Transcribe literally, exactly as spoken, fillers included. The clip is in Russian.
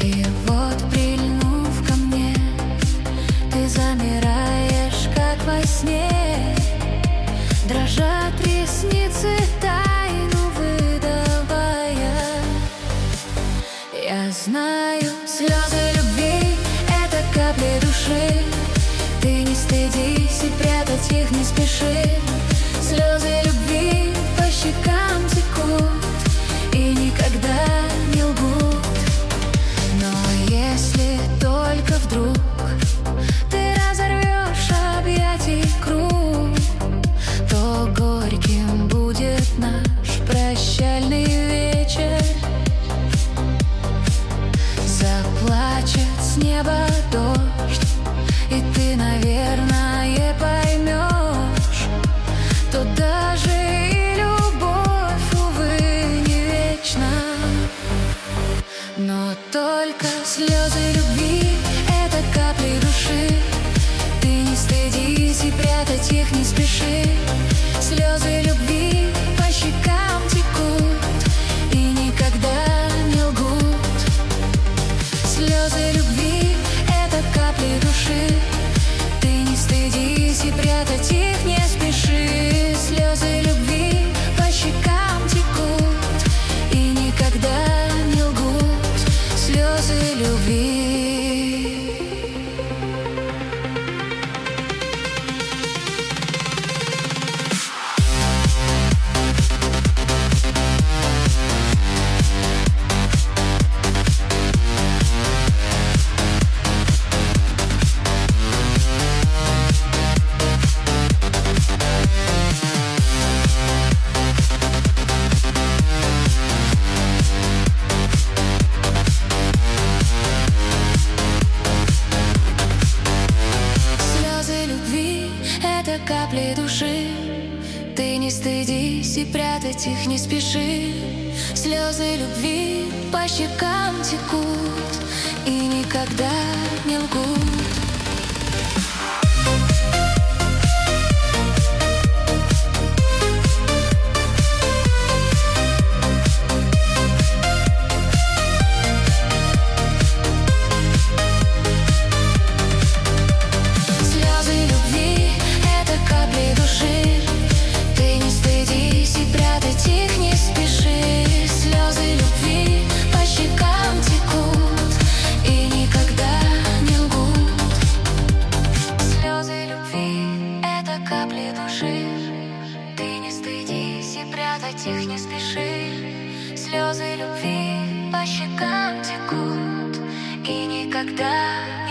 И вот, прильнув ко мне, ты замираешь, как во сне. Дрожат ресницы, тайну выдавая. Я знаю, слезы любви — это капли души. Ты не стыдись и прятать их не спеши. Слезы любви по щекам текут и никогда не лгут. Но если только вдруг ты разорвешь объятий круг, то горьким будет наш прощальный вечер. Заплачет с неба дождь, и ты, наверное, поймешь, то даже и любовь, увы, не вечна. Но только слезы любви — это капли души. Ты не стыдись и прятать их не спеши. Слезы любви по щекам текут и никогда не лгут. Слезы любви — это капли души. Ты не стыдись и прятать их не спеши. Слезы любви по щекам текут и никогда не лгут. Слезы любви. Это капли души. Ты не стыдись и прятать их не спеши. Слезы любви по щекам текут и никогда не лгут. Их не спеши. Слезы любви по щекам текут и никогда